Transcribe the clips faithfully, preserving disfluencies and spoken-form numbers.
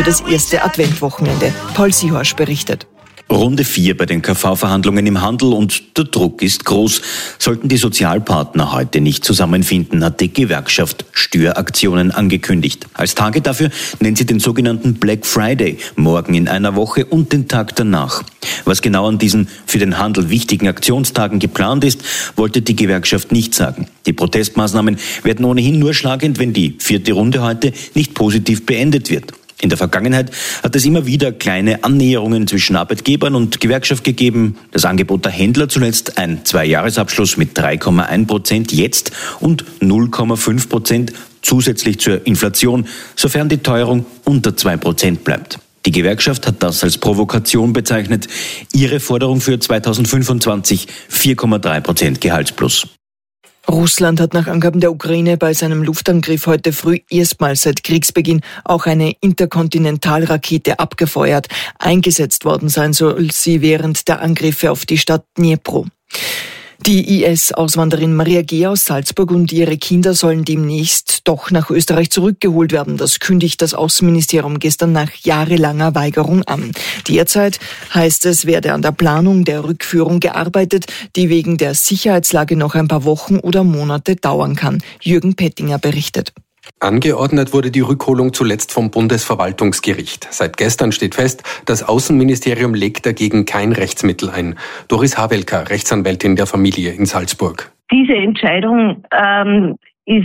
für das erste Adventwochenende. Paul Sihorsch berichtet. Runde vier bei den K V-Verhandlungen im Handel und der Druck ist groß. Sollten die Sozialpartner heute nicht zusammenfinden, hat die Gewerkschaft Störaktionen angekündigt. Als Tage dafür nennt sie den sogenannten Black Friday, morgen in einer Woche und den Tag danach. Was genau an diesen für den Handel wichtigen Aktionstagen geplant ist, wollte die Gewerkschaft nicht sagen. Die Protestmaßnahmen werden ohnehin nur schlagend, wenn die vierte Runde heute nicht positiv beendet wird. In der Vergangenheit hat es immer wieder kleine Annäherungen zwischen Arbeitgebern und Gewerkschaft gegeben. Das Angebot der Händler zuletzt ein Zweijahresabschluss mit drei Komma eins Prozent jetzt und null Komma fünf Prozent zusätzlich zur Inflation, sofern die Teuerung unter zwei Prozent bleibt. Die Gewerkschaft hat das als Provokation bezeichnet. Ihre Forderung für zweitausendfünfundzwanzig vier Komma drei Prozent Gehaltsplus. Russland hat nach Angaben der Ukraine bei seinem Luftangriff heute früh erstmals seit Kriegsbeginn auch eine Interkontinentalrakete abgefeuert. Eingesetzt worden sein soll sie während der Angriffe auf die Stadt Dnipro. Die I S-Auswanderin Maria G. aus Salzburg und ihre Kinder sollen demnächst doch nach Österreich zurückgeholt werden. Das kündigt das Außenministerium gestern nach jahrelanger Weigerung an. Derzeit heißt es, werde an der Planung der Rückführung gearbeitet, die wegen der Sicherheitslage noch ein paar Wochen oder Monate dauern kann. Jürgen Pettinger berichtet. Angeordnet wurde die Rückholung zuletzt vom Bundesverwaltungsgericht. Seit gestern steht fest, das Außenministerium legt dagegen kein Rechtsmittel ein. Doris Havelka, Rechtsanwältin der Familie in Salzburg. Diese Entscheidung ähm, ist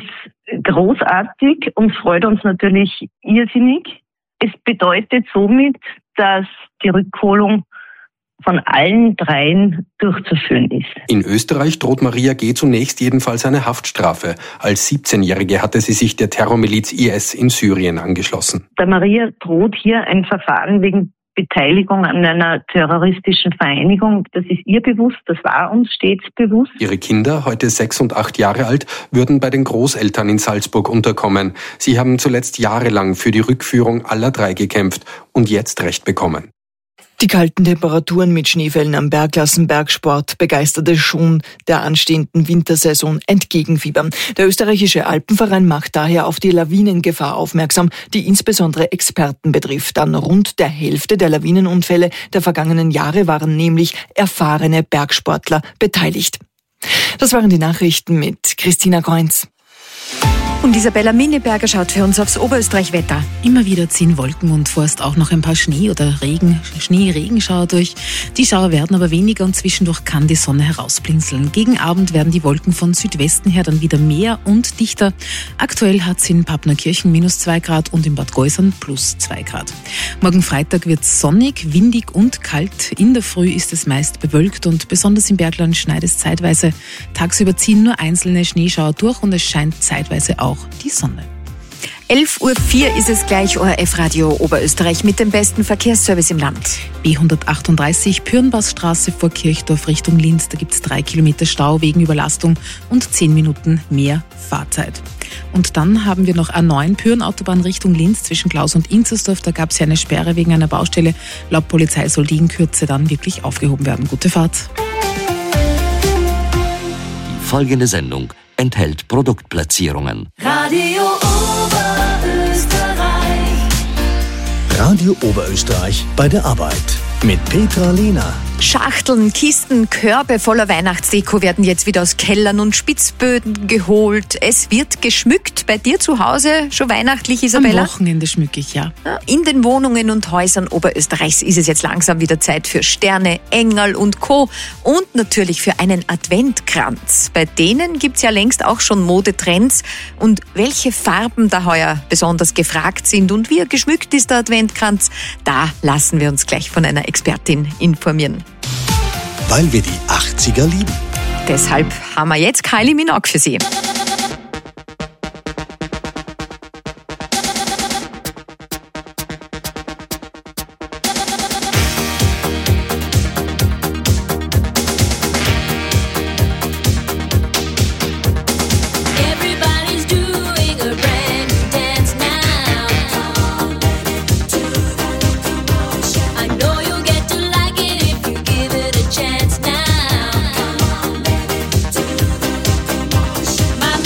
großartig und freut uns natürlich irrsinnig. Es bedeutet somit, dass die Rückholung von allen dreien durchzuführen ist. In Österreich droht Maria G. zunächst jedenfalls eine Haftstrafe. Als siebzehnjährige hatte sie sich der Terrormiliz I S in Syrien angeschlossen. Der Maria droht hier ein Verfahren wegen Beteiligung an einer terroristischen Vereinigung. Das ist ihr bewusst, das war uns stets bewusst. Ihre Kinder, heute sechs und acht Jahre alt, würden bei den Großeltern in Salzburg unterkommen. Sie haben zuletzt jahrelang für die Rückführung aller drei gekämpft und jetzt Recht bekommen. Die kalten Temperaturen mit Schneefällen am Berg lassen Bergsport Begeisterte schon der anstehenden Wintersaison entgegenfiebern. Der österreichische Alpenverein macht daher auf die Lawinengefahr aufmerksam, die insbesondere Experten betrifft. An rund der Hälfte der Lawinenunfälle der vergangenen Jahre waren nämlich erfahrene Bergsportler beteiligt. Das waren die Nachrichten mit Christina Kreunz. Und Isabella Minneberger schaut für uns aufs Oberösterreich-Wetter. Immer wieder ziehen Wolken und vorerst auch noch ein paar Schnee- oder Regen, Schnee-Regenschauer durch. Die Schauer werden aber weniger und zwischendurch kann die Sonne herausblinzeln. Gegen Abend werden die Wolken von Südwesten her dann wieder mehr und dichter. Aktuell hat es in Pappnerkirchen minus zwei Grad und in Bad Geusern plus zwei Grad. Morgen Freitag wird es sonnig, windig und kalt. In der Früh ist es meist bewölkt und besonders im Bergland schneit es zeitweise. Tagsüber ziehen nur einzelne Schneeschauer durch und es scheint zeitweise auch die Sonne. elf Uhr vier ist es gleich, O R F-Radio Oberösterreich mit dem besten Verkehrsservice im Land. B hundertachtunddreißig Pürnbachstraße vor Kirchdorf Richtung Linz. Da gibt es drei Kilometer Stau wegen Überlastung und zehn Minuten mehr Fahrzeit. Und dann haben wir noch A neun Pürnautobahn Richtung Linz zwischen Klaus und Inzersdorf. Da gab es ja eine Sperre wegen einer Baustelle. Laut Polizei soll die in Kürze dann wirklich aufgehoben werden. Gute Fahrt. Die folgende Sendung enthält Produktplatzierungen. Radio Oberösterreich. Radio Oberösterreich bei der Arbeit mit Petra Lehner. Schachteln, Kisten, Körbe voller Weihnachtsdeko werden jetzt wieder aus Kellern und Spitzböden geholt. Es wird geschmückt. Bei dir zu Hause schon weihnachtlich, Isabella? Am Wochenende schmücke ich, ja. In den Wohnungen und Häusern Oberösterreichs ist es jetzt langsam wieder Zeit für Sterne, Engel und Co. Und natürlich für einen Adventkranz. Bei denen gibt's ja längst auch schon Modetrends. Und welche Farben da heuer besonders gefragt sind und wie geschmückt ist der Adventkranz, da lassen wir uns gleich von einer Expertin informieren. Weil wir die achtziger lieben. Deshalb haben wir jetzt Kylie Minogue für Sie. Chance now. My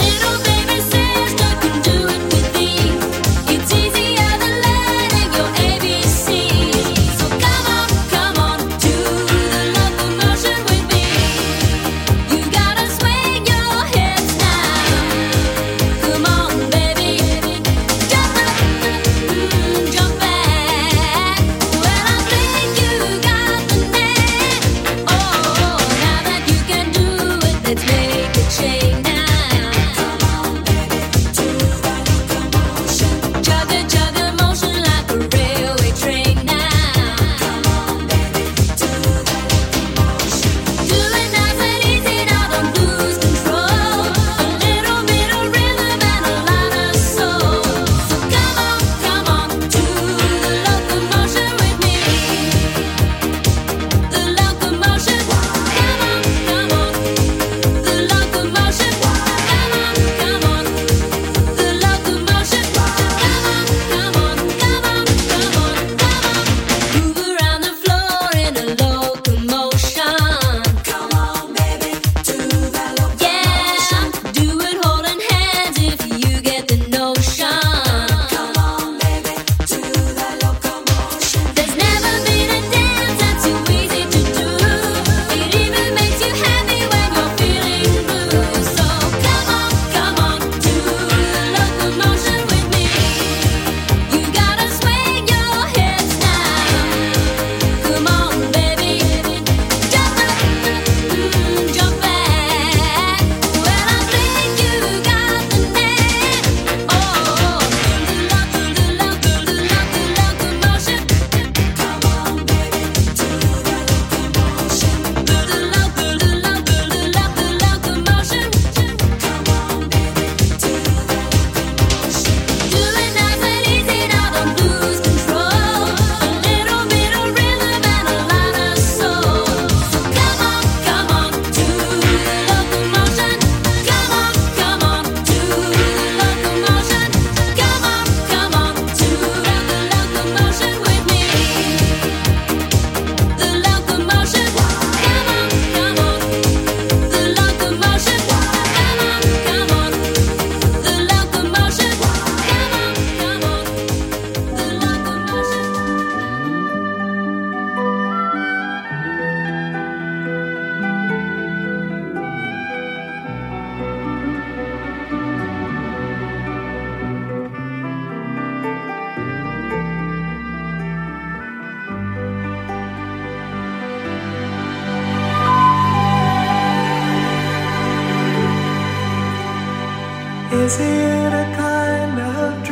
Is it a kind of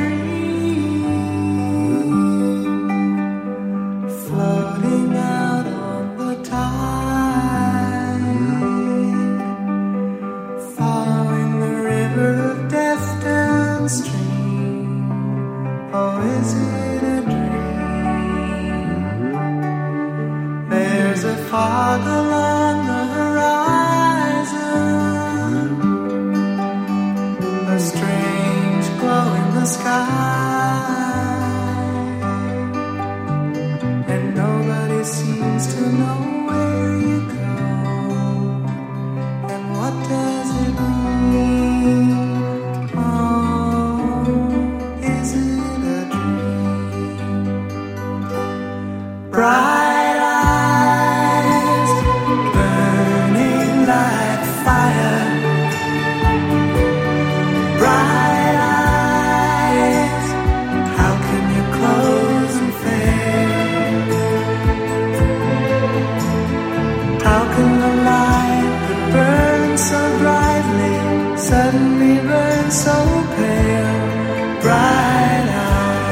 dream floating out on the tide, following the river of death downstream? Or is it a dream? There's a fog along the horizon, a strange glow in the sky, and nobody seems to know where you go, and what does it mean? Oh, is it a dream? Bright eyes burning like fire, bright eyes, how can you close and fade? How can the light that burns so brightly suddenly burn so pale? Bright eyes.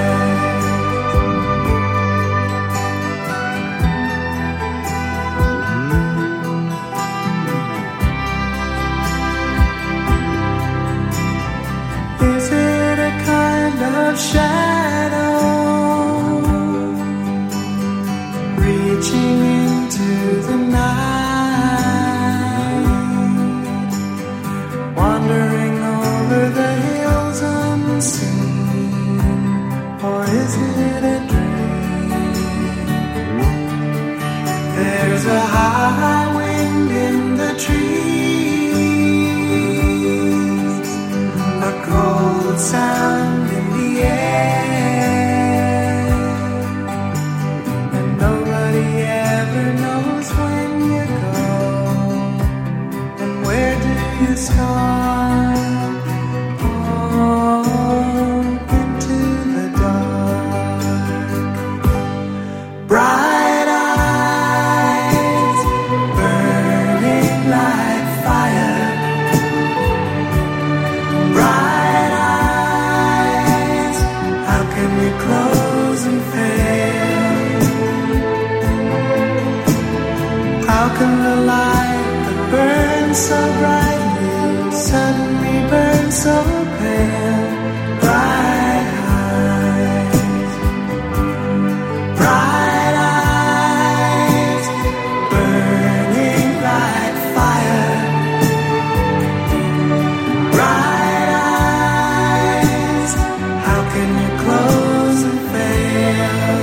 Is it a kind of shadow reaching into the night, wandering over the hills unseen? Or is it a dream? There's a high wind in the trees, a cold sound in the air, and nobody ever knows when you go, and where do you start? Oh, into the dark. Bright eyes burning like fire, bright eyes, how can we close and fail? How can the light that burns so brightly suddenly burn so pale? Bright eyes, bright eyes, burning like fire, bright eyes, how can you close and fail?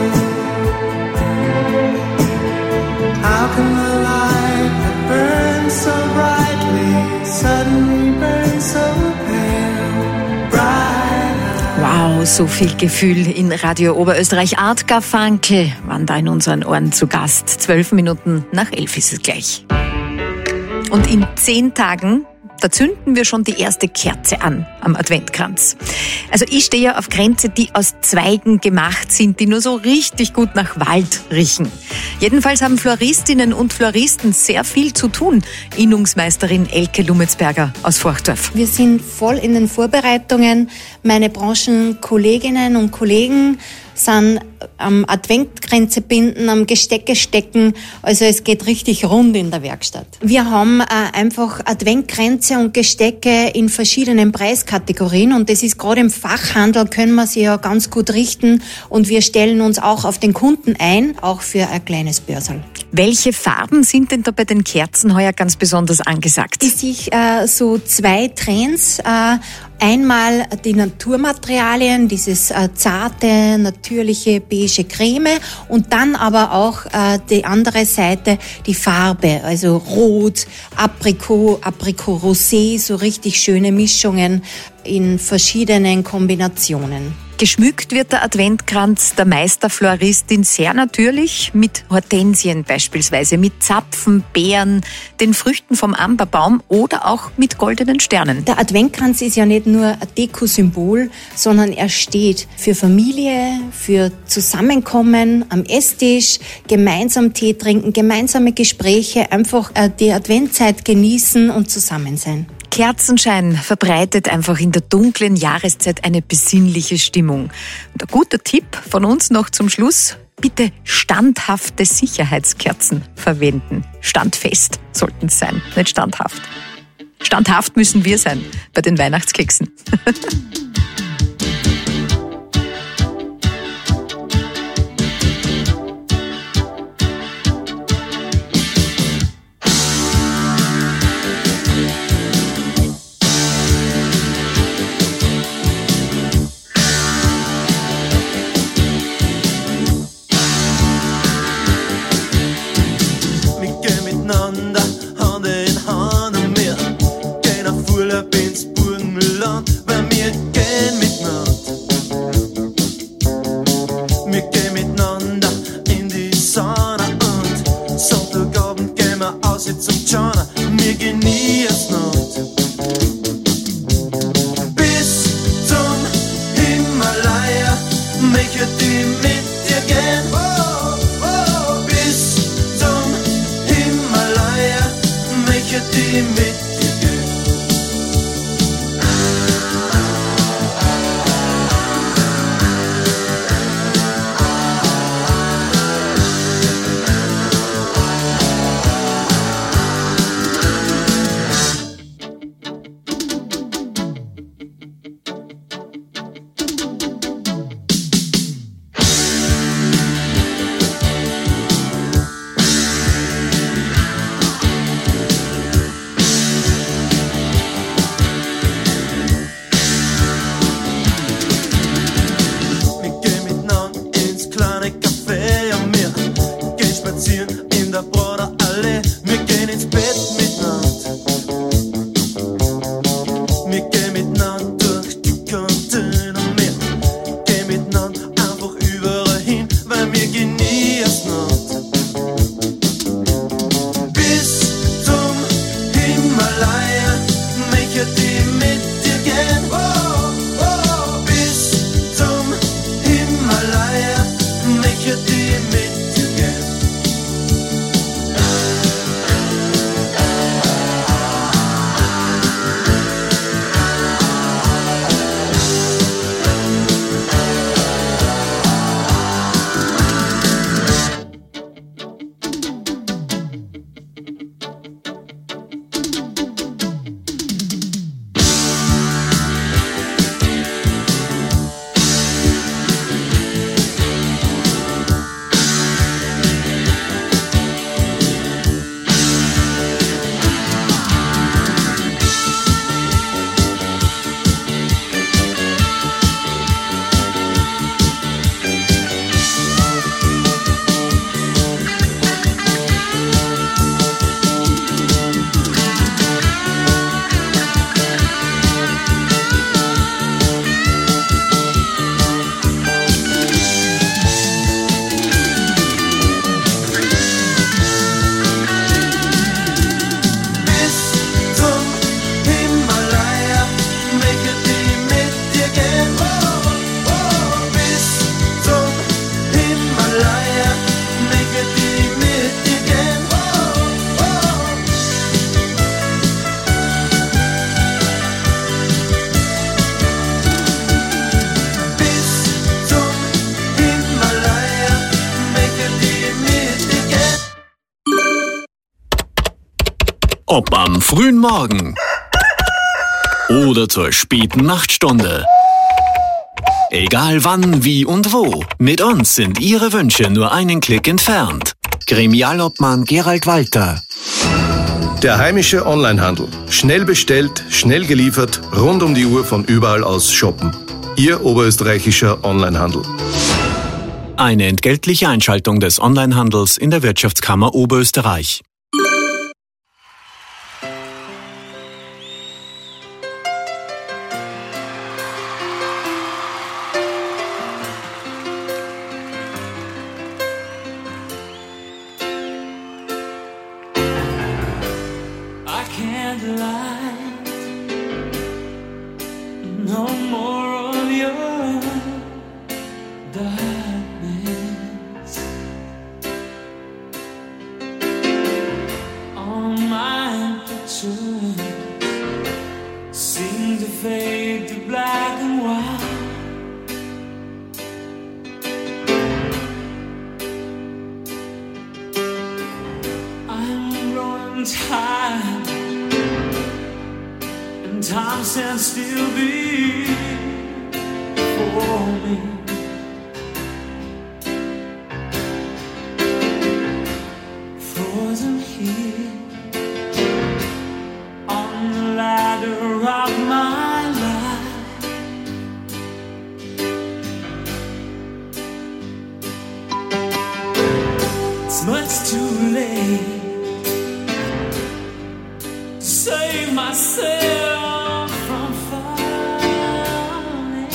How can the light that burns so brightly suddenly burn so pale? Bright eyes. Wow, so viel Gefühl in Radio Oberösterreich. Art Garfunkel waren da in unseren Ohren zu Gast. Zwölf Minuten nach elf ist es gleich. Und in zehn Tagen, da zünden wir schon die erste Kerze an am Adventkranz. Also ich stehe ja auf Kränze, die aus Zweigen gemacht sind, die nur so richtig gut nach Wald riechen. Jedenfalls haben Floristinnen und Floristen sehr viel zu tun. Innungsmeisterin Elke Lumetzberger aus Forchdorf. Wir sind voll in den Vorbereitungen. Meine Branchenkolleginnen und Kollegen sind am Adventkränze binden, am Gestecke stecken. Also es geht richtig rund in der Werkstatt. Wir haben äh, einfach Adventkränze und Gestecke in verschiedenen Preiskategorien und das ist gerade im Fachhandel, können wir sie ja ganz gut richten und wir stellen uns auch auf den Kunden ein, auch für ein kleines Börserl. Welche Farben sind denn da bei den Kerzen heuer ganz besonders angesagt? Ich sehe äh, so zwei Trends. Äh, einmal die Naturmaterialien, dieses äh, zarte, natürliche, beige Creme und dann aber auch äh, die andere Seite, die Farbe, also Rot, Aprikot, Aprikot Rosé, so richtig schöne Mischungen in verschiedenen Kombinationen. Geschmückt wird der Adventkranz der Meisterfloristin sehr natürlich mit Hortensien beispielsweise, mit Zapfen, Beeren, den Früchten vom Amberbaum oder auch mit goldenen Sternen. Der Adventkranz ist ja nicht nur ein Dekosymbol, sondern er steht für Familie, für Zusammenkommen am Esstisch, gemeinsam Tee trinken, gemeinsame Gespräche, einfach die Adventzeit genießen und zusammen sein. Kerzenschein verbreitet einfach in der dunklen Jahreszeit eine besinnliche Stimmung. Und ein guter Tipp von uns noch zum Schluss: bitte standhafte Sicherheitskerzen verwenden. Standfest sollten es sein, nicht standhaft. Standhaft müssen wir sein bei den Weihnachtskeksen. Ob am frühen Morgen oder zur späten Nachtstunde. Egal wann, wie und wo, mit uns sind Ihre Wünsche nur einen Klick entfernt. Gremialobmann Gerald Walter. Der heimische Onlinehandel. Schnell bestellt, schnell geliefert, rund um die Uhr von überall aus shoppen. Ihr oberösterreichischer Onlinehandel. Eine entgeltliche Einschaltung des Onlinehandels in der Wirtschaftskammer Oberösterreich. in time, and time stands still before me. Frozen here on the ladder of my life. It's much too late to save myself from falling.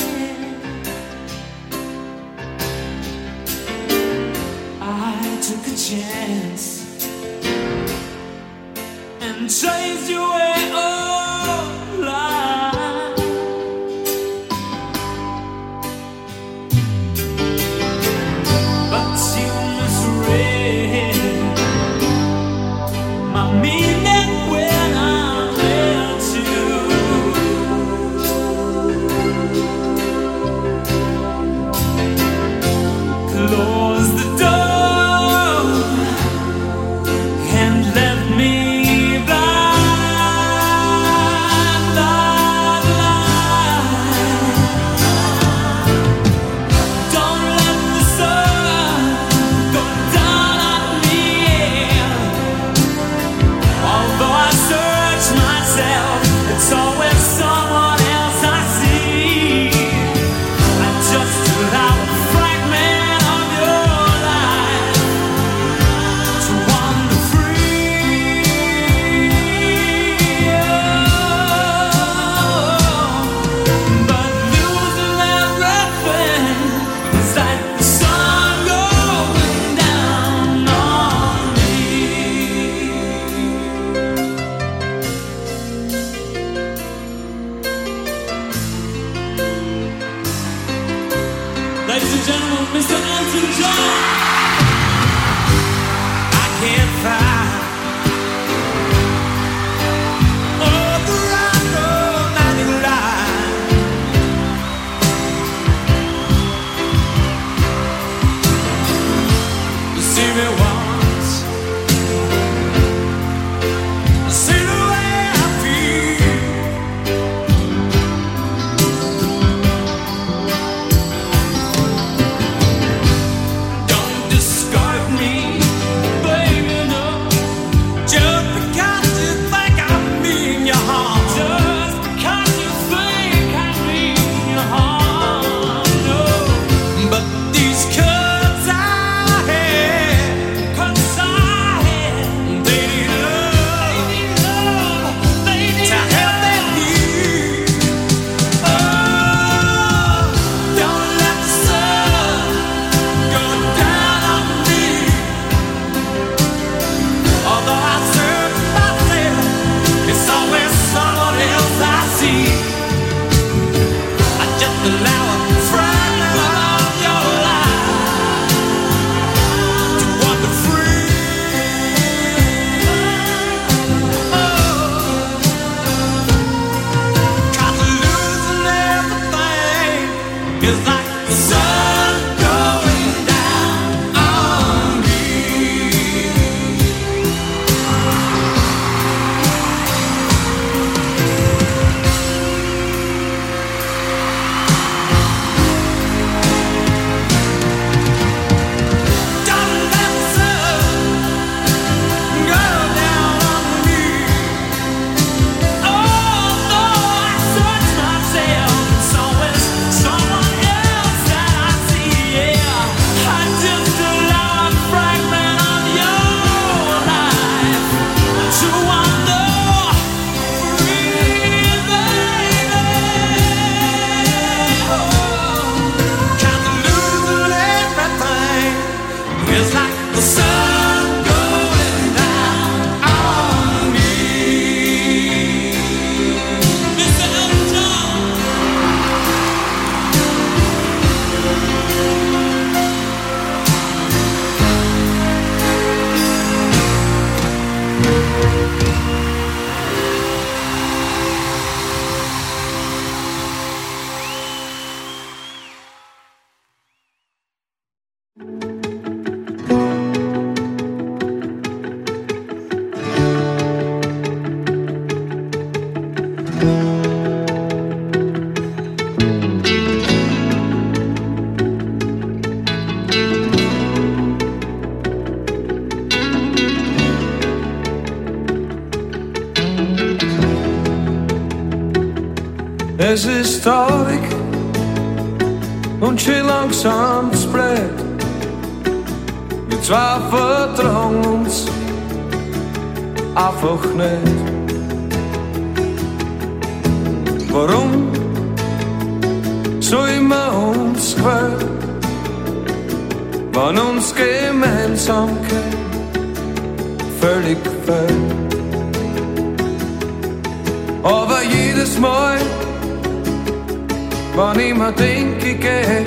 I took a chance and chased your way alive. But you misread my meaning when I met you. Close the door and let me blind, blind, blind. Don't let the sun go down on me. Although I search myself, it's always someone else I see. I just allow a fragment of your life to wander free. But losing everything is like the sun going down on me. Ladies and gentlemen, Mister Elton John. I can't find all the right romantic line. You see me once, see the way I feel. Don't discard me, baby, no. Just because you think I mean you harm. Just because you think I mean you harm, no. But these cuts I had, cuts I had, they need love, they need love, they need to help them heal. Oh, don't let the sun go down on me. Although I search myself, it's always someone else I see. I just allow a fragment of your life to wander free. Oh, 'cause losing everything is like the sun going down on me. Don't let the sun go down on me. Although I search myself, it's always someone else Es ist traurig und schön langsam spread. Wir zwei vertrauen uns einfach nicht. Warum soll man uns quälen, wenn uns Gemeinsamkeit völlig fehlt? Aber jedes Mal, wenn ich mir denke, ich geh,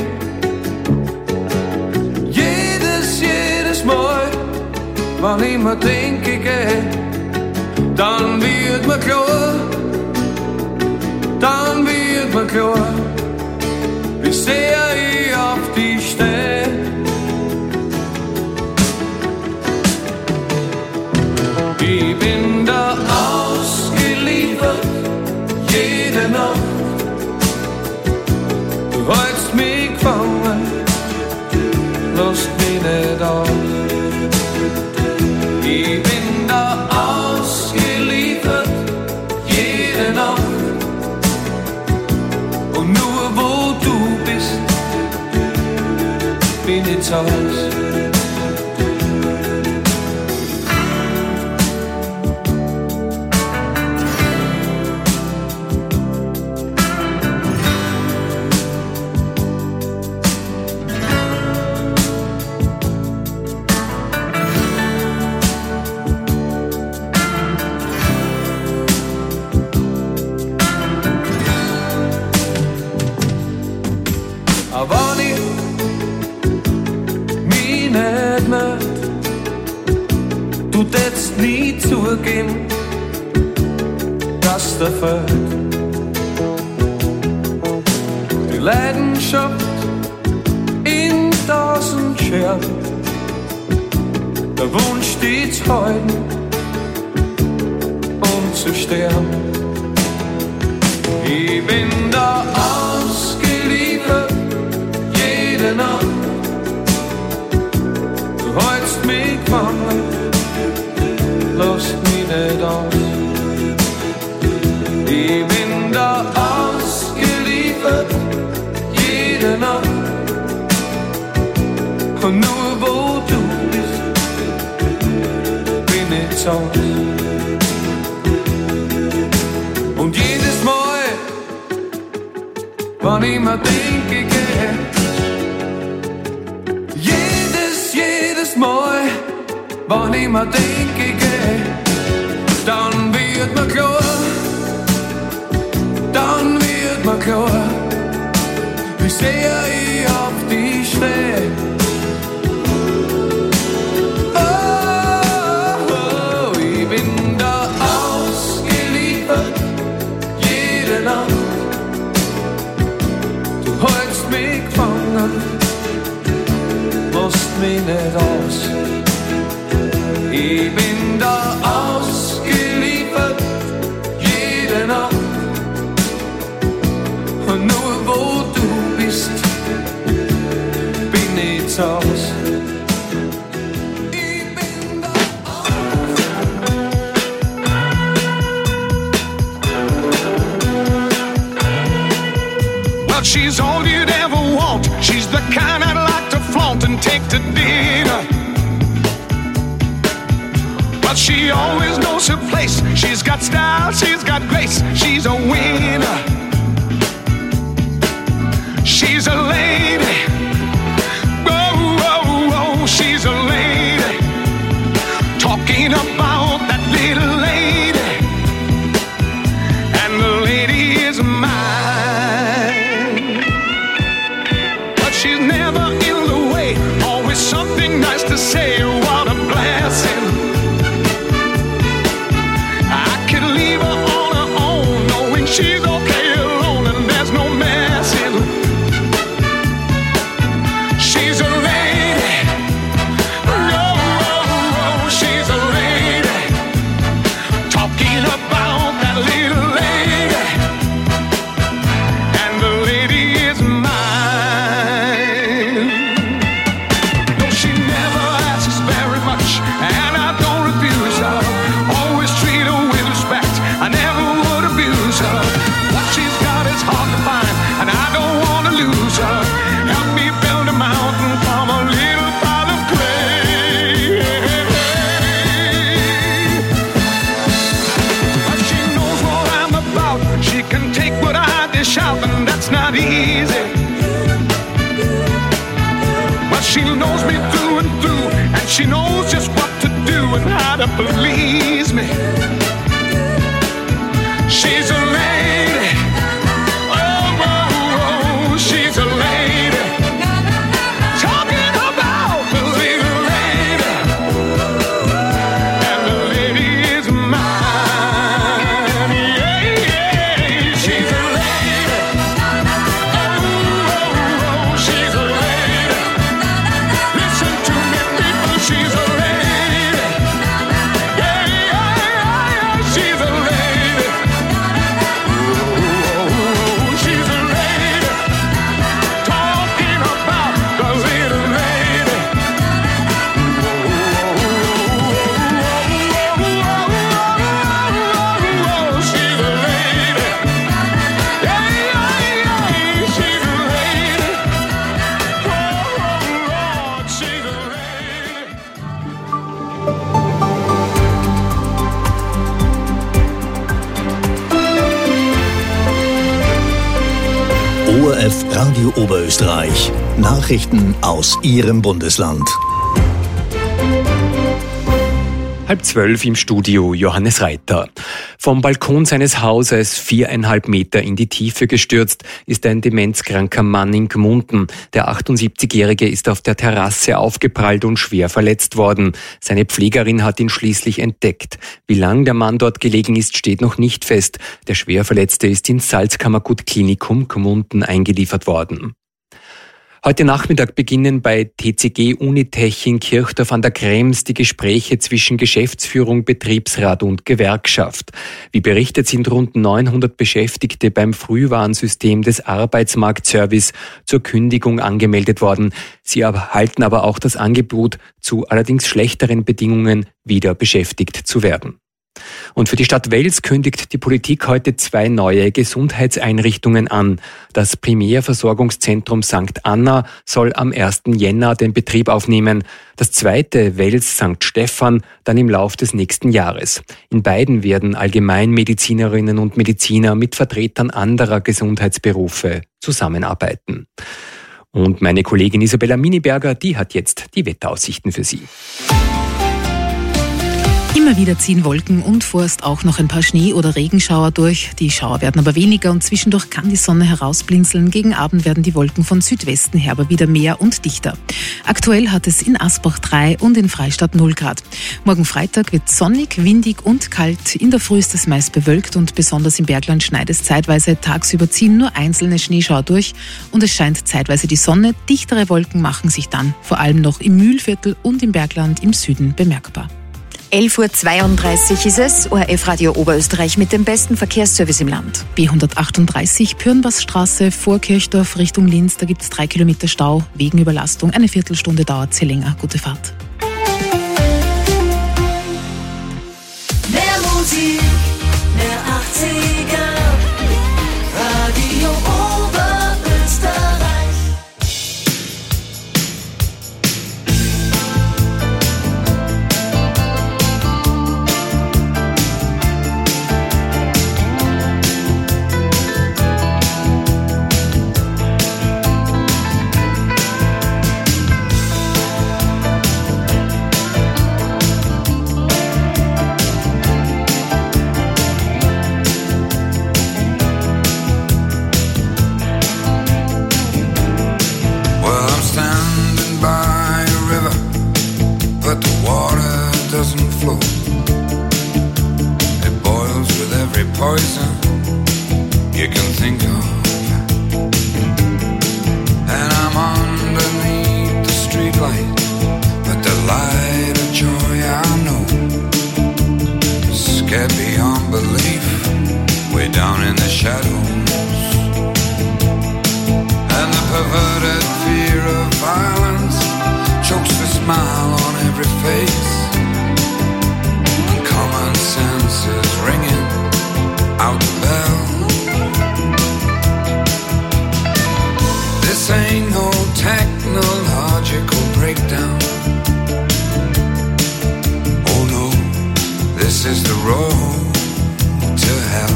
jedes, jedes Mal, wenn ich mir denke, ich geh, dann wird mir klar, dann wird mir klar, wie sehr ich auf dich steh. Ich bin da ausgeliefert, jede Nacht. Du hältst mich gefangen, lass mich nicht aus. Ich bin da ausgeliefert, jede Nacht. Und nur wo du bist, bin ich zu Haus. Nie zugeben, dass der fehlt. Die Leidenschaft in tausend Scherben, der Wunsch, die zu halten und zu sterben. Ich bin da ausgeliefert, jede Nacht. Du hältst mich gefangen, lass mich nicht aus. Ich bin da ausgeliefert, jede Nacht. Und nur wo du bist, bin ich zu Haus. Und jedes Mal, wenn ich mir denke, geh, jedes, jedes Mal, wenn ich mir denke, geh, dann wird mir klar, dann wird mir klar, wie sehr ich auf dich steh. Oh, oh, ich bin da ausgeliefert, jede Nacht. Du hältst mich gefangen, lässt mich nicht aus. Ich bin da ausgeliefert, jede Nacht. Und nur wo du bist, bin ich zu Haus. Ich bin da Well, she's all you'd ever want. She's the kind I'd like to flaunt and take to dinner. But she always knows her place. She's got style, she's got grace. She's a winner. She's a lady. Oh, oh, oh, she's a lady. Talking about that little lady. And the lady is mine. But she's never in the way. Always something nice to say. What a blessing. She's okay alone and there's no messing. She's a lady. Oh, oh, oh, she's a lady. to please me. She's a lady. Oh, oh, oh, she's a lady. Talking about the little lady. And the lady is mine. Yeah, yeah, she's a lady. Oh, oh, oh, she's a lady. Listen to me, people, she's a lady. Yeah, yeah, yeah, yeah, she's a lady. Oh, oh, oh, she's a lady. Talking about the little lady. Oh, oh, oh, she's a lady. Yeah, yeah, yeah, she's a lady. Oh, Lord, she's a lady. O R F Radio Oberösterreich. Nachrichten aus Ihrem Bundesland. Halb zwölf im Studio Johannes Reiter. Vom Balkon seines Hauses viereinhalb Meter in die Tiefe gestürzt ist ein demenzkranker Mann in Gmunden. Der achtundsiebzigjährige ist auf der Terrasse aufgeprallt und schwer verletzt worden. Seine Pflegerin hat ihn schließlich entdeckt. Wie lang der Mann dort gelegen ist, steht noch nicht fest. Der Schwerverletzte ist ins Salzkammergut-Klinikum Gmunden eingeliefert worden. Heute Nachmittag beginnen bei T C G Unitech in Kirchdorf an der Krems die Gespräche zwischen Geschäftsführung, Betriebsrat und Gewerkschaft. Wie berichtet, sind rund neunhundert Beschäftigte beim Frühwarnsystem des Arbeitsmarktservice zur Kündigung angemeldet worden. Sie erhalten aber auch das Angebot, zu allerdings schlechteren Bedingungen wieder beschäftigt zu werden. Und für die Stadt Wels kündigt die Politik heute zwei neue Gesundheitseinrichtungen an. Das Primärversorgungszentrum Sankt Anna soll am ersten Jänner den Betrieb aufnehmen. Das zweite, Wels Sankt Stephan, dann im Lauf des nächsten Jahres. In beiden werden Allgemeinmedizinerinnen und Mediziner mit Vertretern anderer Gesundheitsberufe zusammenarbeiten. Und meine Kollegin Isabella Miniberger, die hat jetzt die Wetteraussichten für Sie. Immer wieder ziehen Wolken und vorerst auch noch ein paar Schnee- oder Regenschauer durch. Die Schauer werden aber weniger und zwischendurch kann die Sonne herausblinzeln. Gegen Abend werden die Wolken von Südwesten her aber wieder mehr und dichter. Aktuell hat es in Asbach drei und in Freistadt null Grad. Morgen Freitag wird sonnig, windig und kalt. In der Früh ist es meist bewölkt und besonders im Bergland schneit es zeitweise. Tagsüber ziehen nur einzelne Schneeschauer durch und es scheint zeitweise die Sonne. Dichtere Wolken machen sich dann vor allem noch im Mühlviertel und im Bergland im Süden bemerkbar. elf Uhr zweiunddreißig ist es, O R F Radio Oberösterreich mit dem besten Verkehrsservice im Land. B hundertachtunddreißig, Pürnbassstraße vor Kirchdorf Richtung Linz, da gibt es drei Kilometer Stau wegen Überlastung. Eine Viertelstunde dauert sie länger. Gute Fahrt. Mehr Musik, mehr achtziger, Radio Oberösterreich. Poison you can think of, and I'm underneath the streetlight, but the light of joy I know is scared beyond belief, way down in the shadows, and the perverted fear of violence chokes the smile on every face, and common sense is ringing out the bell. This ain't no technological breakdown. Oh no, this is the road to hell.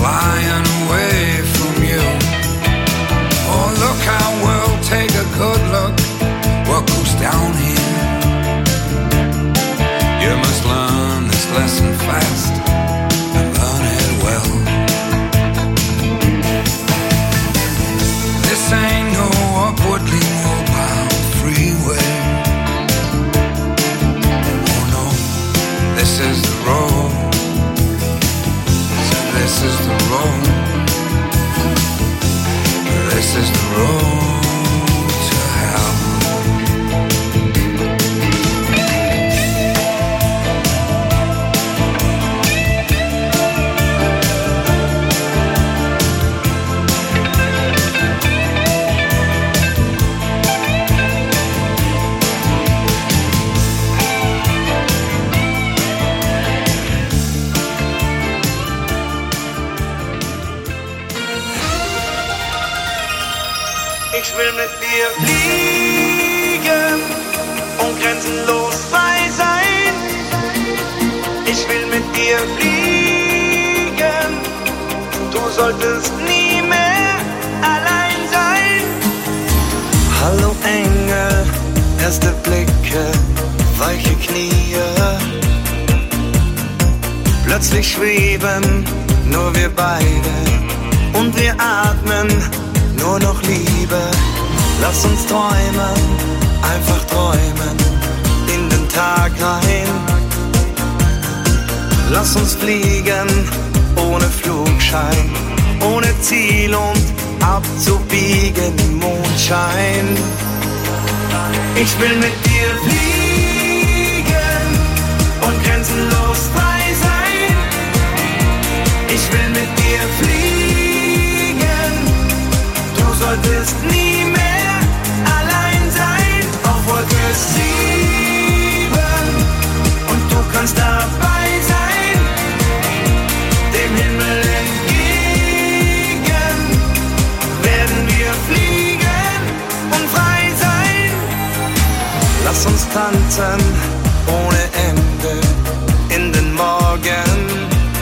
flying away from you. Oh, look how we'll take a good look what goes down here. You must learn this lesson fast and learn it well. This ain't no upwardly mobile freeway. Oh no, this is the road. So this is the road. This is the road to hell. Ich will mit dir fliegen und grenzenlos frei sein. Ich will mit dir fliegen, du solltest nie mehr allein sein. Hallo Engel, erste Blicke, weiche Knie. Plötzlich schweben nur wir beide und wir atmen nur noch Liebe. Lass uns träumen, einfach träumen, in den Tag rein. Lass uns fliegen, ohne Flugschein, ohne Ziel und abzubiegen im Mondschein. Ich will mit dir fliegen und grenzenlos frei sein. Ich will mit dir fliegen, du solltest nie mehr allein sein. Auf Wolke sieben und du kannst dabei sein, dem Himmel entgegen werden wir fliegen und frei sein. Lass uns tanzen ohne Ende in den Morgen.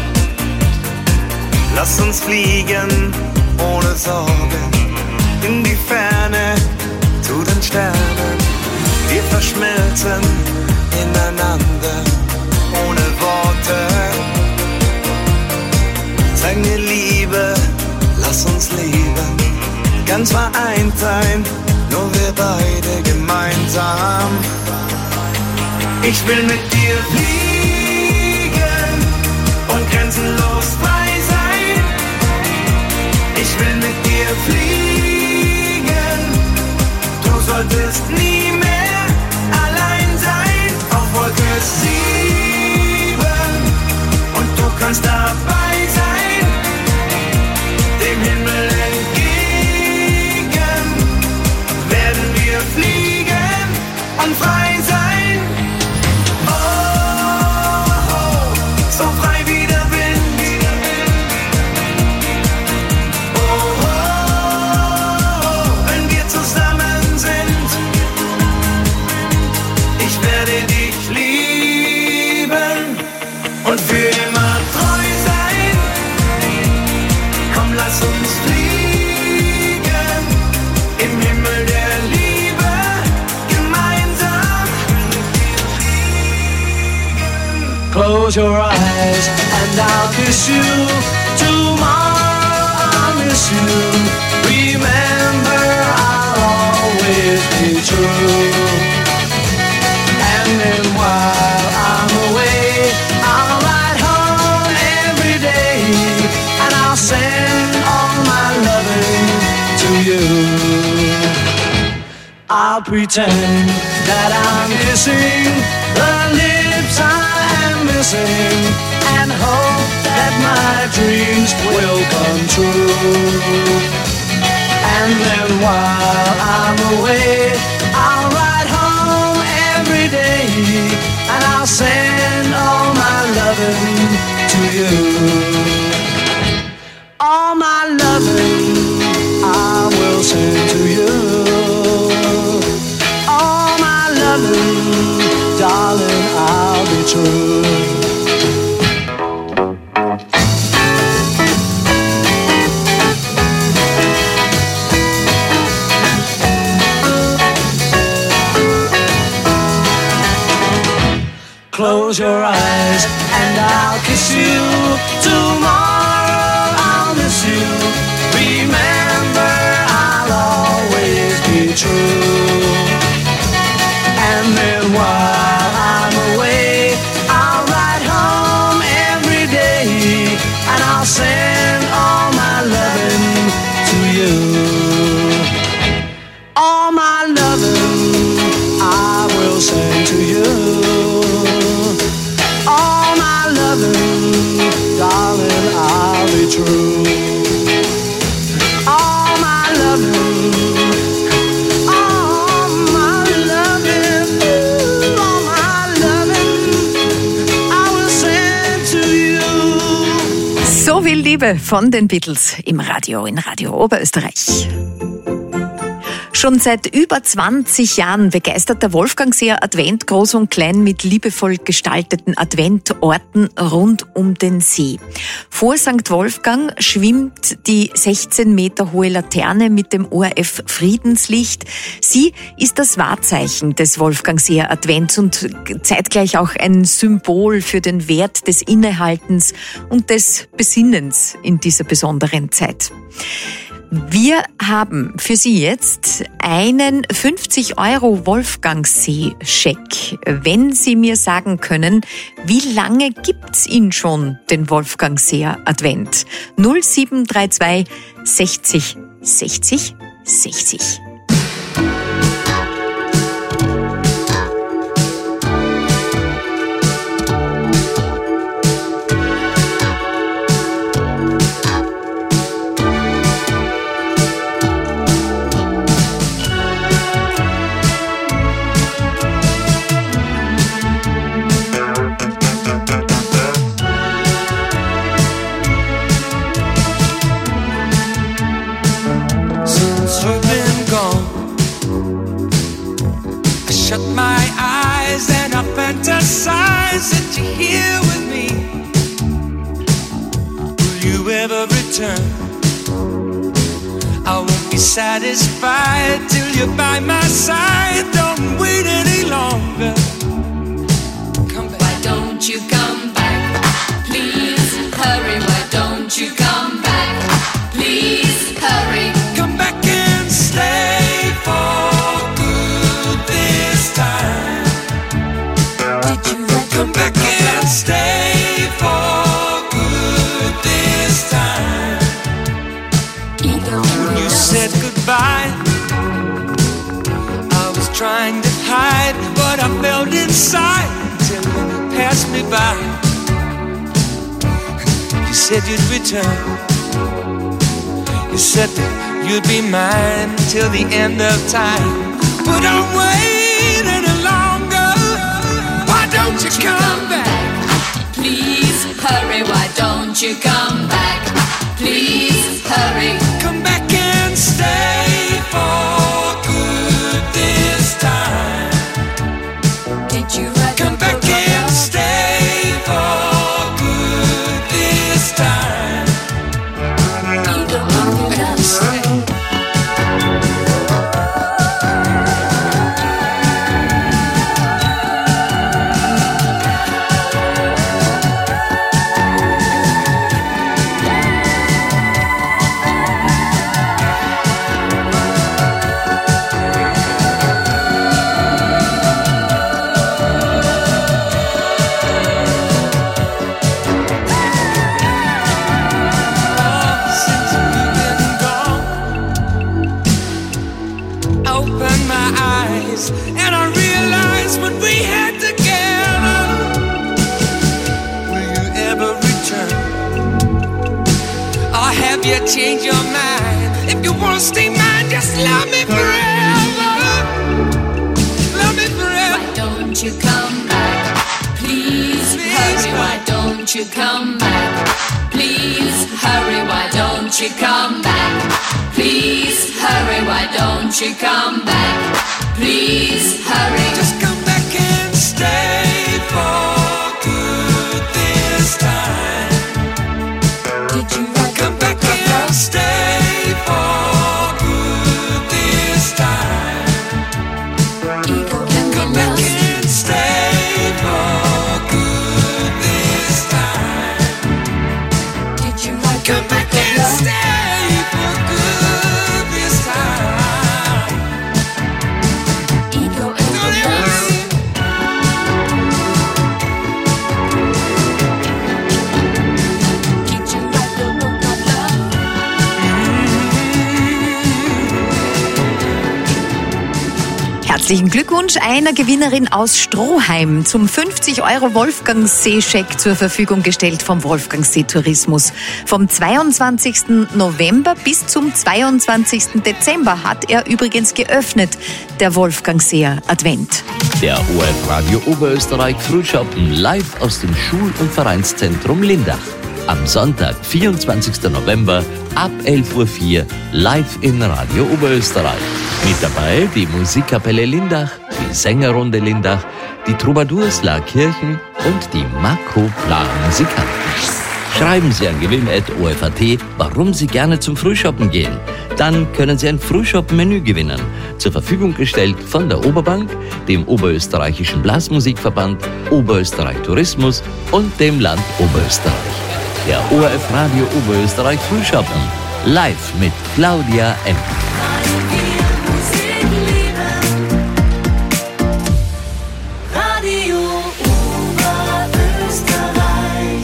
Lass uns fliegen ohne Sorgen in die Ferne zu den Sternen. Wir verschmelzen ineinander ohne Worte. Zeig mir Liebe, lass uns leben, ganz vereint sein, nur wir beide gemeinsam. Ich will mit dir fliegen und grenzenlos frei sein. Ich will mit dir fliegen, du solltest nie mehr allein sein. Auf Wolke sieben und du kannst dabei sein, dem Himmel entgegen werden wir fliegen und frei sein. Oh, oh, so frei wie der Wind. Und für immer treu sein. Komm, lass uns fliegen im Himmel der Liebe gemeinsam. Close your eyes and I'll kiss you. Tomorrow I'll miss you. Remember, I'll always be true. And then while I'm away, I'll ride home every day, and I'll send all my loving to you. I'll pretend that I'm kissing the lips I am missing, and hope that my dreams will come true. And then while I'm away, I'll ride home every day, and I'll send all my loving to you. All my loving I will send to you. All my loving, darling, I'll be true. Close your eyes and I'll kiss you. Tomorrow I'll miss you. Remember, I'll always be true. And then while I'm away, I'll ride home every day, and I'll send all my loving to you. All my loving I will send to you. All my loving, darling, I'll be true. All my loving, all my loving, ooh, all my loving, I will send to you. So viel Liebe von den Beatles im Radio in Radio Oberösterreich. Schon seit über zwanzig Jahren begeistert der Wolfgangseer Advent groß und klein mit liebevoll gestalteten Adventorten rund um den See. Vor Sankt Wolfgang schwimmt die sechzehn Meter hohe Laterne mit dem O R F Friedenslicht. Sie ist das Wahrzeichen des Wolfgangseer Advents und zeitgleich auch ein Symbol für den Wert des Innehaltens und des Besinnens in dieser besonderen Zeit. Wir haben für Sie jetzt einen fünfzig Euro Wolfgangsee-Scheck. Wenn Sie mir sagen können, wie lange gibt's ihn schon, den Wolfgangseer Advent? null sieben drei zwei sechzig sechzig sechzig. Fantasize that you're here with me. Will you ever return? I won't be satisfied till you're by my side. Don't wait any longer. Come back. Why don't you come back? Please hurry. Why don't you come back? Please hurry. Come back and stay for good this time. Come back and stay for good this time. When you said goodbye, I was trying to hide what I felt inside until you passed me by. You said you'd return. You said that you'd be mine till the end of time. But I'm waiting any longer. Why don't you come back? Please hurry. Why don't you come back? Please hurry. Come back and stay for good this time. Did you write Come back and stay for good this time. Either one of us. And I realized what we had together. Will you ever return? Or have you changed your mind? If you wanna stay mine, just love me forever. Love me forever. Why don't you come back? Please, Please hurry. Come. Why don't you come back? Please hurry. Why don't you come back? Please hurry. Why don't you come back? Please hurry. Just come back and stay for good this time. Did you write Come back and stay for good this time. Eagle can Come back and stay for come back and stay for good this time. Ego and Herzlichen Glückwunsch einer Gewinnerin aus Stroheim zum fünfzig Euro Wolfgangsee-Scheck zur Verfügung gestellt vom Wolfgangsee Tourismus. Vom zweiundzwanzigsten November bis zum zweiundzwanzigsten Dezember hat er übrigens geöffnet, der Wolfgangseer Advent. Der O F Radio Oberösterreich Frühschoppen live aus dem Schul- und Vereinszentrum Lindach. Am Sonntag, vierundzwanzigsten November ab elf Uhr vier live in Radio Oberösterreich. Mit dabei die Musikkapelle Lindach, die Sängerrunde Lindach, die Troubadours La Kirchen und die Marco Plan Musikanten. Schreiben Sie an gewinn at o f punkt a t, warum Sie gerne zum Frühshoppen gehen. Dann können Sie ein Frühshoppen-Menü gewinnen. Zur Verfügung gestellt von der Oberbank, dem Oberösterreichischen Blasmusikverband, Oberösterreich Tourismus und dem Land Oberösterreich. Der O R F Radio Oberösterreich Frühschoppen. Live mit Claudia M. Radio Oberösterreich.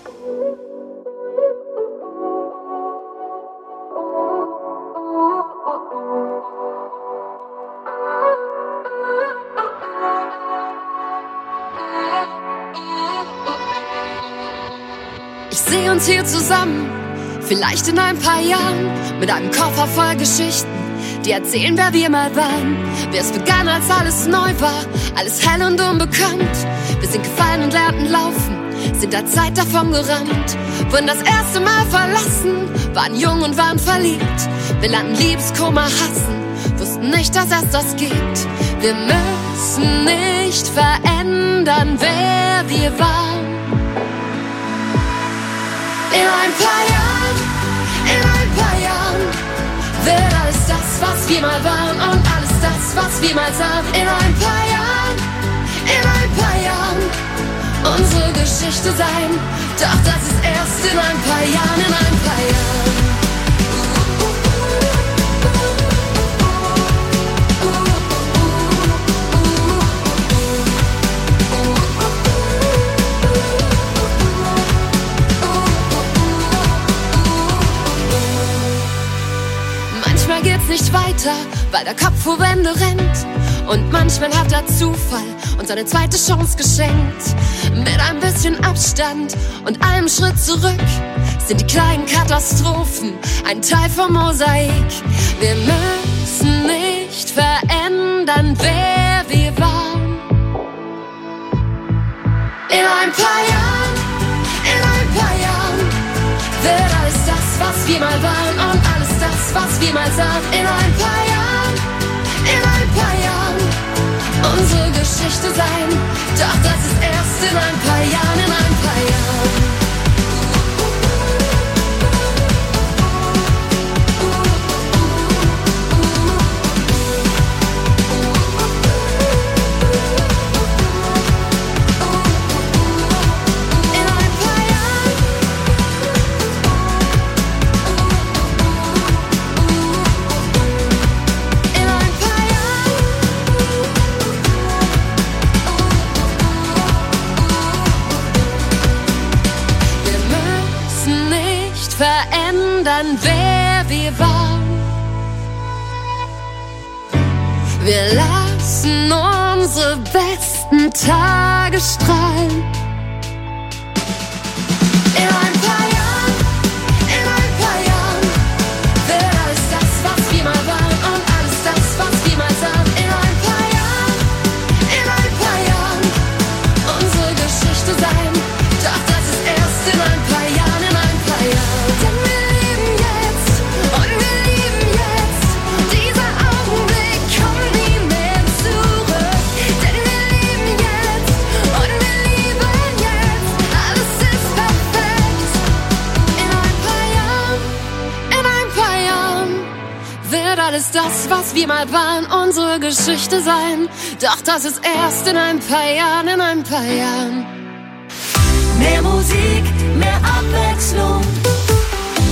Ich sehe uns hier zusammen, vielleicht in ein paar Jahren, mit einem Koffer voll Geschichten, die erzählen, wer wir mal waren. Wie es begann, als alles neu war, alles hell und unbekannt. Wir sind gefallen und lernten laufen, sind der Zeit davon gerannt. Wurden das erste Mal verlassen, waren jung und waren verliebt. Wir lernten Liebeskummer hassen, wussten nicht, dass es das gibt. Wir müssen nicht verändern, wer wir waren. In ein paar Jahren, in ein paar Jahren wird alles das, was wir mal waren und alles das, was wir mal sahen. In ein paar Jahren, in ein paar Jahren unsere Geschichte sein. Doch das ist erst in ein paar Jahren, in ein paar Jahren. Geht's nicht weiter, weil der Kopf vor Wände rennt. Und manchmal hat der Zufall uns eine zweite Chance geschenkt. Mit ein bisschen Abstand und einem Schritt zurück sind die kleinen Katastrophen ein Teil vom Mosaik. Wir müssen nicht verändern, wer wir waren. In ein paar Jahren, in ein paar Jahren wird alles das, was wir mal waren und alles das, was wir mal sahen. In ein paar Jahren, in ein paar Jahren unsere Geschichte sein. Doch das ist erst in ein paar Jahren, in ein paar Jahren. Verändern, wer wir waren. Wir lassen unsere besten Tage strahlen. In ein paar Jahren, in ein paar Jahren wird alles das, was wir mal waren und alles das, was wir mal sahen. In ein paar Jahren, in ein paar Jahren unsere Geschichte sein. Doch das ist erst in ein paar Jahren, in ein paar Jahren. Denn wir leben jetzt und wir lieben jetzt. Dieser Augenblick kommt nie mehr zurück. Denn wir leben jetzt und wir lieben jetzt. Alles ist perfekt. In ein paar Jahren, in ein paar Jahren wird alles das, was wir mal waren, unsere Geschichte sein. Doch das ist erst in ein paar Jahren, in ein paar Jahren. Mehr Musik, mehr Abwechslung.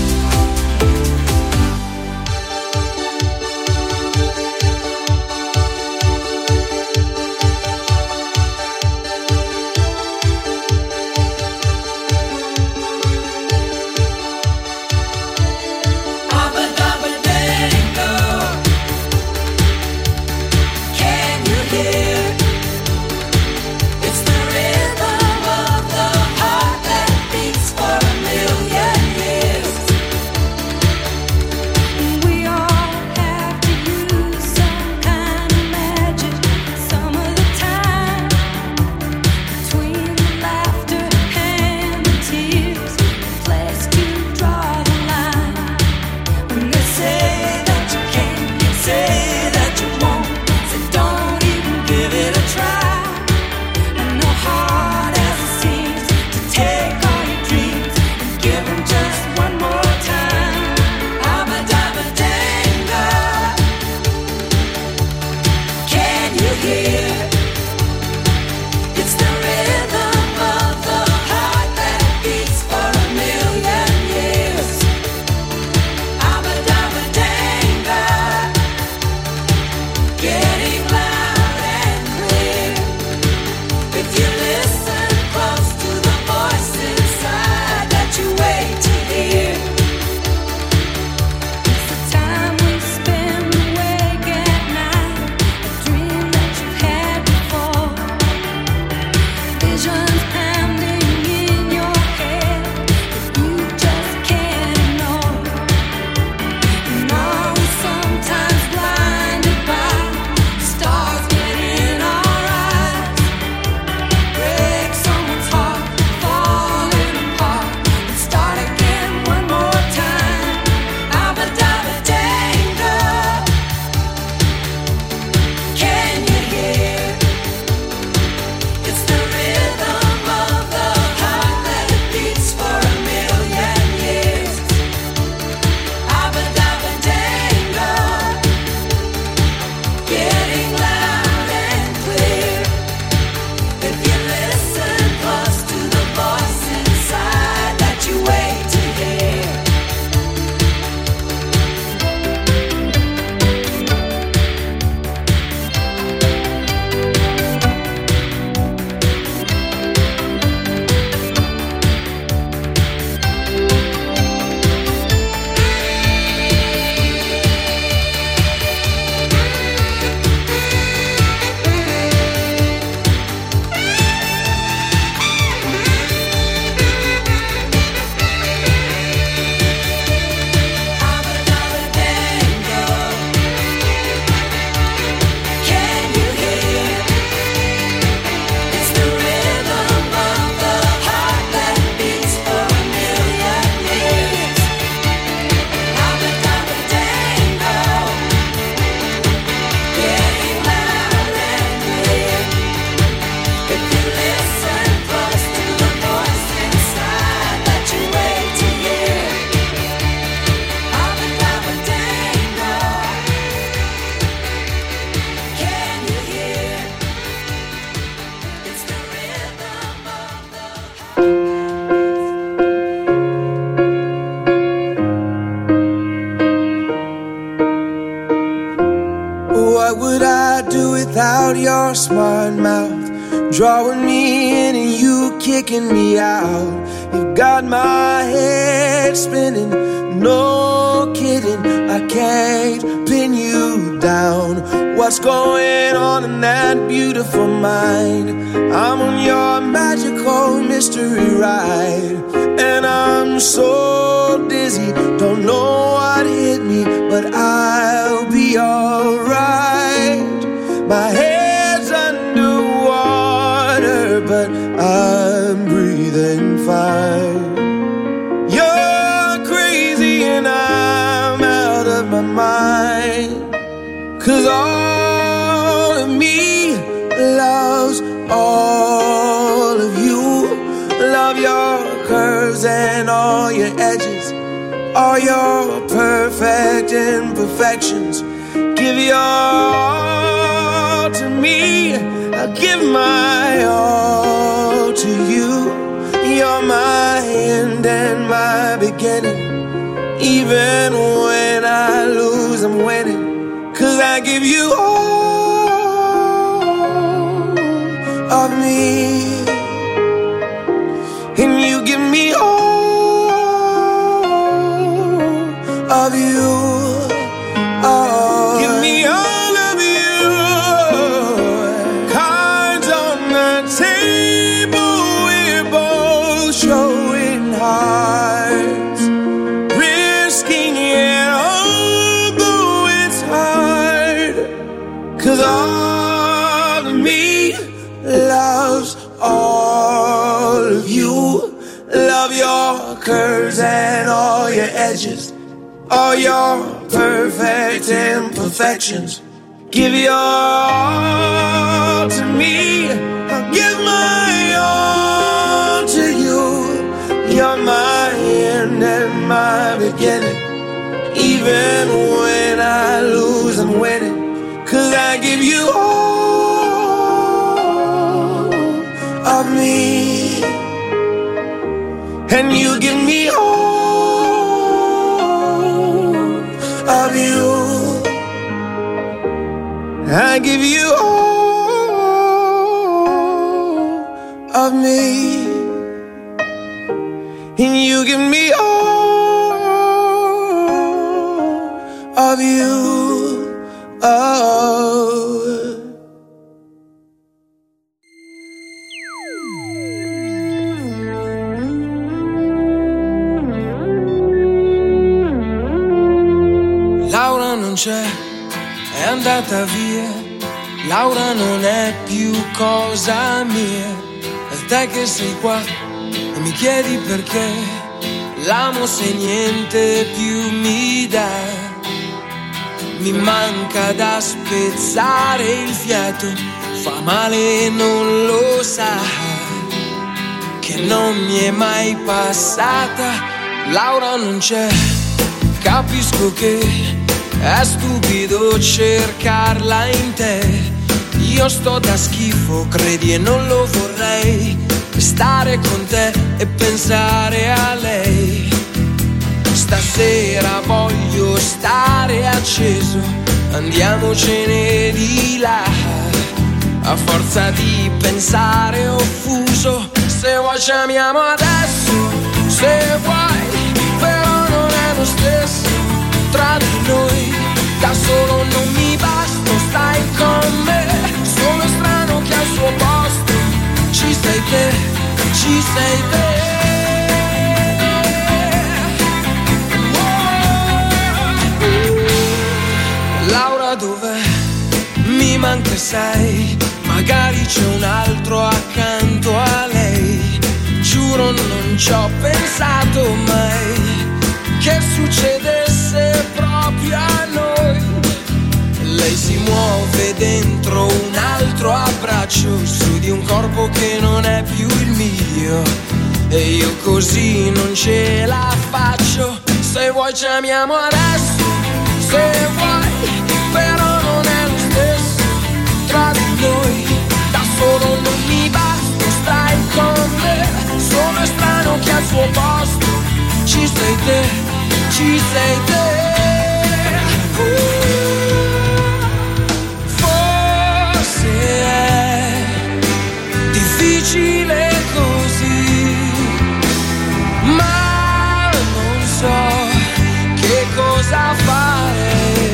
out your smart mouth, drawing me in and you kicking me out. You got my head spinning, no kidding, I can't pin you down. What's going on in that beautiful mind? I'm on your magical mystery ride, and I'm so dizzy, don't know what hit me, but I'll be alright. My head's underwater, but I'm breathing fine. You're crazy and I'm out of my mind, 'cause all of me loves all of you. Love your curves and all your edges, all your perfect imperfections. Give your all to me, I'll give my all to you. You're my end and my beginning. Even when I lose, I'm winning, 'cause I give you all of me, and you give me all of you. Oh, give me all of you. Cards on the table, we're both showing hearts, risking it, although it's hard. 'Cause all of me loves all of you. Love your curves and all your edges, all your perfect imperfections. Give your all to me, I'll give my all to you. You're my end and my beginning. Even when I lose, I'm winning, 'cause I give you all of me, and you give me all of you. I give you all of me, and you give me all of you. Oh. Laura non c'è, è andata via. Laura non è più cosa mia. E te che sei qua e mi chiedi perché l'amo se niente più mi dà. Mi manca da spezzare il fiato, fa male e non lo sa, che non mi è mai passata. Laura non c'è, capisco che è stupido cercarla in te. Io sto da schifo, credi, e non lo vorrei, stare con te e pensare a lei. Stasera voglio stare acceso, andiamocene di là. A forza di pensare offuso, se vuoi ci amiamo adesso, se vuoi, però non è lo stesso tra di noi. Da solo non mi basta, stai con me. Sono strano che al suo posto ci sei te, ci sei te. Laura dov'è? Mi manca sei, magari c'è un altro accanto a lei. Giuro non ci ho pensato mai che succedesse proprio a noi. Lei si muove dentro un altro abbraccio, su di un corpo che non è più il mio, e io così non ce la faccio. Se vuoi ci amiamo adesso, se vuoi, però non è lo stesso tra di noi. Da solo non mi basta, stai con me. Sono strano che al suo posto ci sei te, ci sei te. Uh, forse sa fare.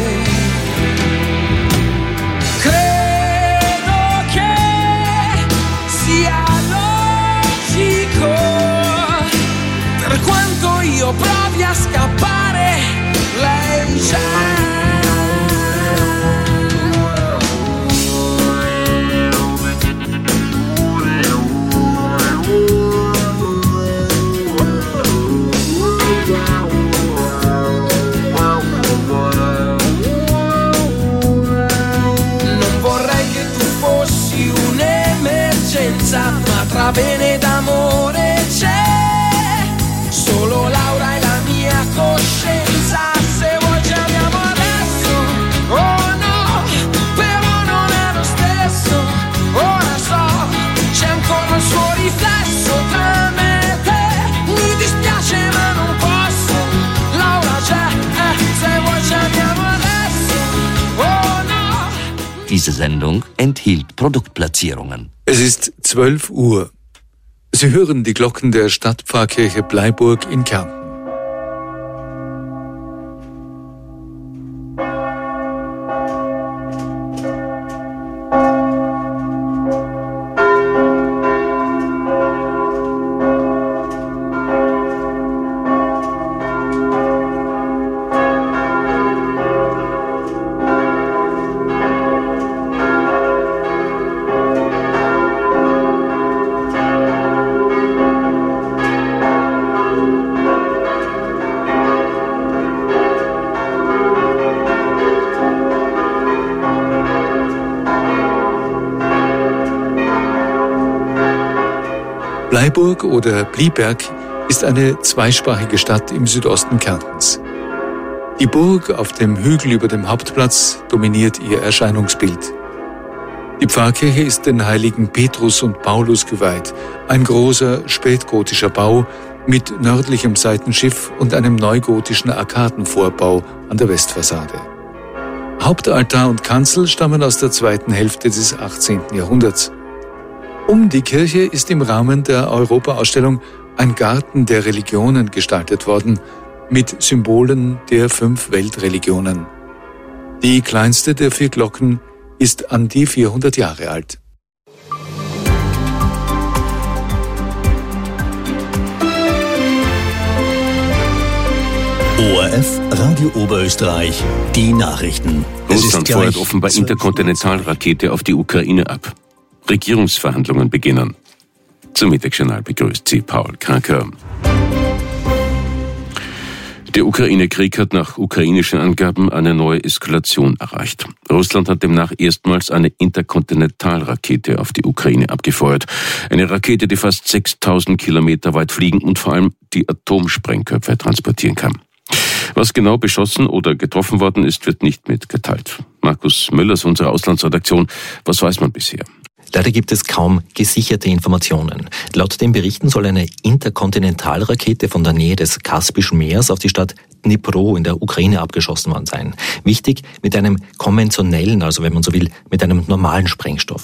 Credo che sia logico, per quanto io provi a scappare, lei c'è. Ma tra bene d'amore c'è solo Laura e la mia coscienza. Se vuoi ci andiamo adesso, oh no, però non è lo stesso. Ora so, c'è ancora il suo riflesso tra me e te. Mi dispiace ma non posso, Laura c'è, eh, se vuoi ci andiamo adesso, oh no. Diese Sendung enthielt Produktplatzierungen. Es ist zwölf Uhr. Sie hören die Glocken der Stadtpfarrkirche Bleiburg in Kärnten. Bleiburg oder Bliberg ist eine zweisprachige Stadt im Südosten Kärntens. Die Burg auf dem Hügel über dem Hauptplatz dominiert ihr Erscheinungsbild. Die Pfarrkirche ist den Heiligen Petrus und Paulus geweiht, ein großer spätgotischer Bau mit nördlichem Seitenschiff und einem neugotischen Arkadenvorbau an der Westfassade. Hauptaltar und Kanzel stammen aus der zweiten Hälfte des achtzehnten Jahrhunderts. Um die Kirche ist im Rahmen der Europaausstellung ein Garten der Religionen gestaltet worden, mit Symbolen der fünf Weltreligionen. Die kleinste der vier Glocken ist an die vierhundert Jahre alt. O R F, Radio Oberösterreich, die Nachrichten. Russland feuert offenbar Interkontinentalrakete auf die Ukraine ab. Regierungsverhandlungen beginnen. Zum Mittagsjournal begrüßt sie Paul Kranker. Der Ukraine-Krieg hat nach ukrainischen Angaben eine neue Eskalation erreicht. Russland hat demnach erstmals eine Interkontinentalrakete auf die Ukraine abgefeuert. Eine Rakete, die fast sechstausend Kilometer weit fliegen und vor allem die Atomsprengköpfe transportieren kann. Was genau beschossen oder getroffen worden ist, wird nicht mitgeteilt. Markus Müller aus unserer Auslandsredaktion. Was weiß man bisher? Leider gibt es kaum gesicherte Informationen. Laut den Berichten soll eine Interkontinentalrakete von der Nähe des Kaspischen Meeres auf die Stadt Dnipro in der Ukraine abgeschossen worden sein. Wichtig, mit einem konventionellen, also wenn man so will, mit einem normalen Sprengstoff.